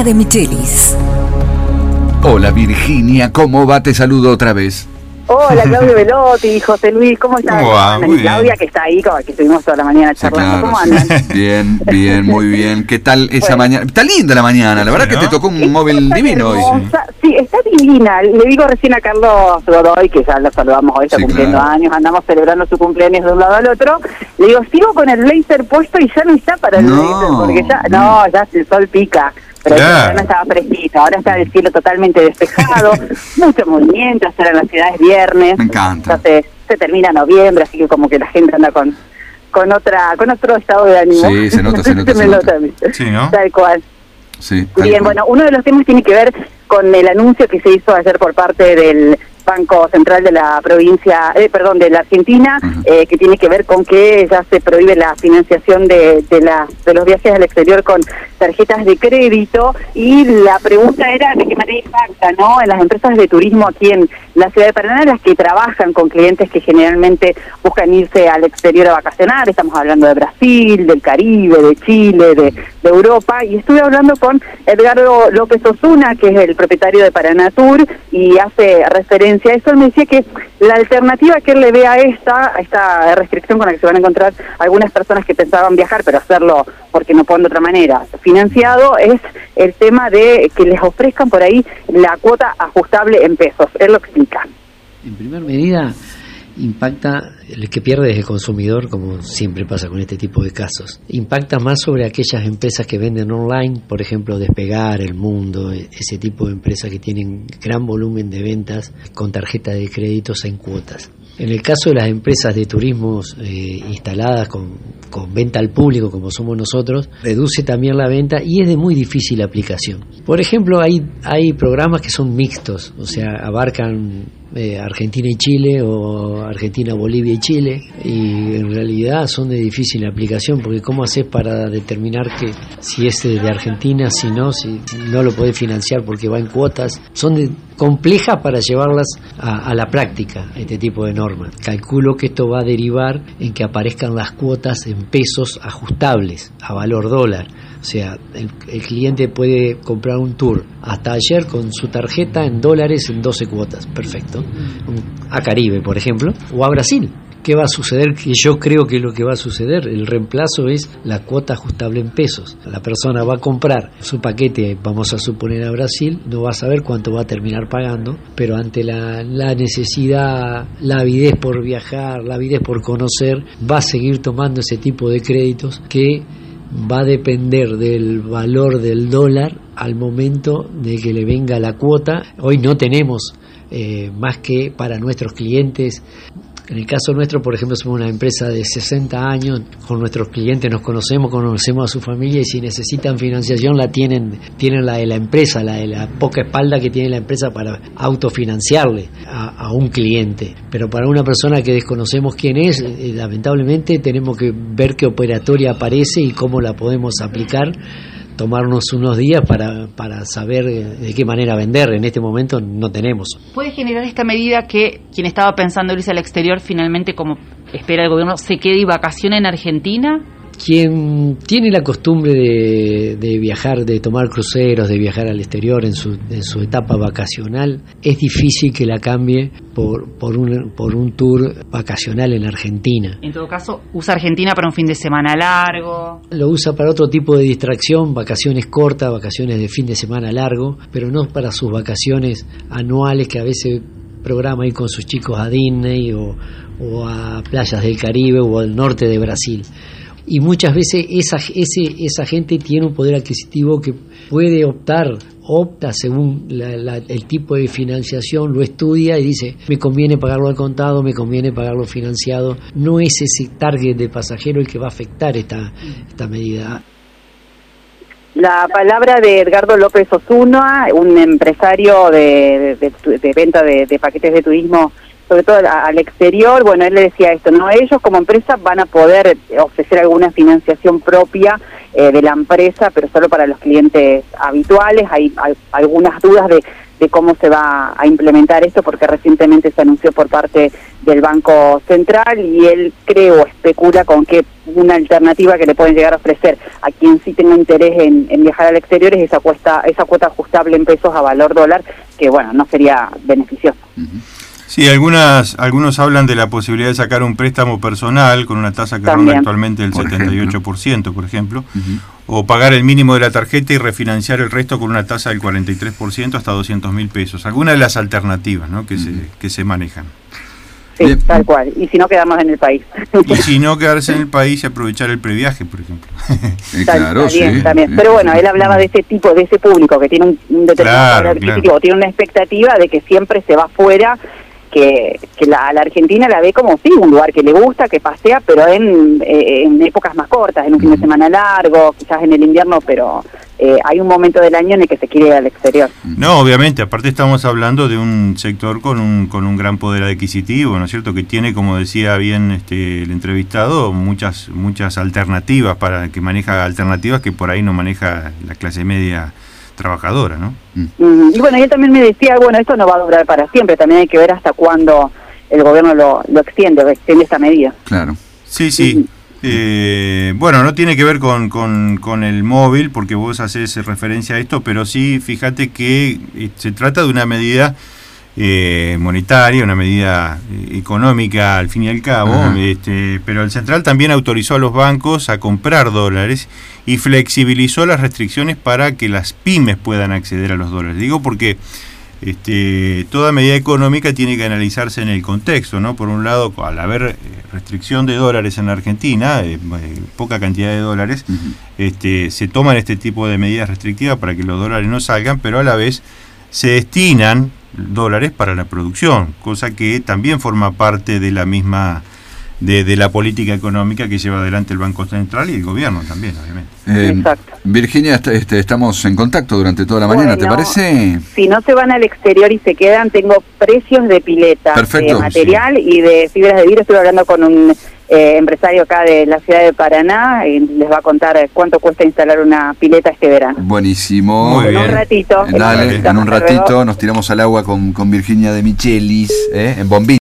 de Michelis. Hola Virginia, ¿cómo va? Te saludo otra vez. Hola Claudio Velotti, José Luis, ¿cómo estás? Muy Claudia, bien. que está ahí, que estuvimos toda la mañana charlando. Sí, claro, ¿Cómo andan? Bien, bien, muy bien. ¿Qué tal esa mañana? Está linda la mañana, la verdad que te tocó un móvil divino hoy. Sí, está divina. Le digo recién a Carlos Godoy, que ya lo saludamos hoy, está cumpliendo años, andamos celebrando su cumpleaños de un lado al otro. Le digo, sigo con el blazer puesto y ya no está para el blazer, porque ya el sol pica. Pero ya no estaba fresquito, ahora está el cielo totalmente despejado, mucho movimiento, será en las ciudades viernes. Me encanta. Se termina noviembre, así que como que la gente anda con otro estado de ánimo. Sí, se nota. Sí, ¿no? Tal cual. Sí. Bien, bueno, uno de los temas tiene que ver con el anuncio que se hizo ayer por parte del Banco Central de la provincia, de la Argentina, que tiene que ver con que ya se prohíbe la financiación de los viajes al exterior con tarjetas de crédito, y la pregunta era de qué manera impacta, ¿no?, en las empresas de turismo aquí en la ciudad de Paraná, las que trabajan con clientes que generalmente buscan irse al exterior a vacacionar. Estamos hablando de Brasil, del Caribe, de Chile, de Europa, y estuve hablando con Edgardo López Osuna, que es el propietario de Paraná Tour, y hace referencia a eso. Él me decía que la alternativa que él le ve a esta restricción con la que se van a encontrar algunas personas que pensaban viajar, pero hacerlo porque no pueden de otra manera, financiado, es el tema de que les ofrezcan por ahí la cuota ajustable en pesos. Él lo explica. En primera medida, impacta, el que pierde es el consumidor, como siempre pasa con este tipo de casos. Impacta más sobre aquellas empresas que venden online, por ejemplo Despegar, El Mundo, ese tipo de empresas que tienen gran volumen de ventas con tarjeta de créditos en cuotas. En el caso de las empresas de turismo instaladas con venta al público, como somos nosotros, reduce también la venta y es de muy difícil aplicación. Por ejemplo, hay programas que son mixtos, o sea, abarcan Argentina y Chile, o Argentina, Bolivia y Chile, y en realidad son de difícil aplicación, porque ¿cómo haces para determinar que si es de Argentina, si no lo podés financiar porque va en cuotas? Son complejas para llevarlas a la práctica, este tipo de normas. Calculo que esto va a derivar en que aparezcan las cuotas en pesos ajustables a valor dólar. O sea, el cliente puede comprar un tour hasta ayer con su tarjeta en dólares en 12 cuotas, perfecto. A Caribe, por ejemplo, o a Brasil. ¿Qué va a suceder? Que yo creo que lo que va a suceder, el reemplazo es la cuota ajustable en pesos. La persona va a comprar su paquete, vamos a suponer a Brasil, no va a saber cuánto va a terminar pagando, pero ante la necesidad, la avidez por viajar, la avidez por conocer, va a seguir tomando ese tipo de créditos que va a depender del valor del dólar al momento de que le venga la cuota. Hoy no tenemos más que para nuestros clientes. En el caso nuestro, por ejemplo, somos una empresa de 60 años, con nuestros clientes nos conocemos a su familia, y si necesitan financiación la tienen la de la empresa, la de la poca espalda que tiene la empresa para autofinanciarle a un cliente. Pero para una persona que desconocemos quién es, lamentablemente tenemos que ver qué operatoria aparece y cómo la podemos aplicar, tomarnos unos días para saber de qué manera vender. En este momento no tenemos. ¿Puede generar esta medida que quien estaba pensando irse al exterior finalmente, como espera el gobierno, se quede y vacacione en Argentina? Quien tiene la costumbre de viajar, de tomar cruceros, de viajar al exterior en su etapa vacacional, es difícil que la cambie por un tour vacacional en Argentina. En todo caso, usa Argentina para un fin de semana largo. Lo usa para otro tipo de distracción, vacaciones cortas, vacaciones de fin de semana largo, pero no para sus vacaciones anuales, que a veces programa ir con sus chicos a Disney o a playas del Caribe o al norte de Brasil. Y muchas veces esa gente tiene un poder adquisitivo que puede opta según el tipo de financiación, lo estudia y dice, me conviene pagarlo al contado, me conviene pagarlo financiado. No es ese target de pasajero el que va a afectar esta medida. La palabra de Edgardo López Osuna, un empresario de venta de paquetes de turismo, sobre todo al exterior. Bueno, él le decía esto, ¿no? Ellos como empresa van a poder ofrecer alguna financiación propia de la empresa, pero solo para los clientes habituales. Hay algunas dudas de cómo se va a implementar esto, porque recientemente se anunció por parte del Banco Central y él especula con que una alternativa que le pueden llegar a ofrecer a quien sí tenga interés en viajar al exterior es esa cuota ajustable en pesos a valor dólar, que bueno, no sería beneficioso. Sí, algunos hablan de la posibilidad de sacar un préstamo personal con una tasa que ronda actualmente el 78%, por ejemplo, o pagar el mínimo de la tarjeta y refinanciar el resto con una tasa del 43% hasta 200.000 pesos. Algunas de las alternativas, ¿no?, que se manejan. Sí, bien, tal cual. Y si no, quedarnos en el país. Y si no, quedarse en el país y aprovechar el previaje, por ejemplo. Claro, está bien, sí. También. Pero bueno, él hablaba de ese tipo, de ese público que tiene un determinado poder adquisitivo, tiene una expectativa de que siempre se va fuera, que la Argentina la ve como sí, un lugar que le gusta, que pasea, pero en épocas más cortas, en un fin de semana largo, quizás en el invierno, pero hay un momento del año en el que se quiere ir al exterior. No, obviamente, aparte estamos hablando de un sector con un gran poder adquisitivo, ¿no es cierto?, que tiene, como decía bien el entrevistado, muchas alternativas, que maneja alternativas que por ahí no maneja la clase media trabajadora, ¿no? Y bueno, él también me decía, bueno, esto no va a durar para siempre, también hay que ver hasta cuándo el gobierno lo extiende esta medida. Claro. Sí. Bueno, no tiene que ver con el móvil, porque vos haces referencia a esto, pero sí, fíjate que se trata de una medida monetaria, una medida económica al fin y al cabo, pero el Central también autorizó a los bancos a comprar dólares y flexibilizó las restricciones para que las pymes puedan acceder a los dólares. Digo porque toda medida económica tiene que analizarse en el contexto, ¿no? Por un lado, al haber restricción de dólares en la Argentina, poca cantidad de dólares, se toman este tipo de medidas restrictivas para que los dólares no salgan, pero a la vez se destinan dólares para la producción, cosa que también forma parte de la misma de la política económica que lleva adelante el Banco Central y el gobierno también, obviamente. Exacto. Virginia, estamos en contacto durante toda la mañana, ¿te parece? Si no se van al exterior y se quedan, tengo precios de pileta, de material y de fibras de vidrio. Estuve hablando con un empresario acá de la ciudad de Paraná y les va a contar cuánto cuesta instalar una pileta este verano. Buenísimo. Muy bien. En un ratito. Dale, en un ratito nos tiramos al agua con Virginia de Michelis, en Bombín.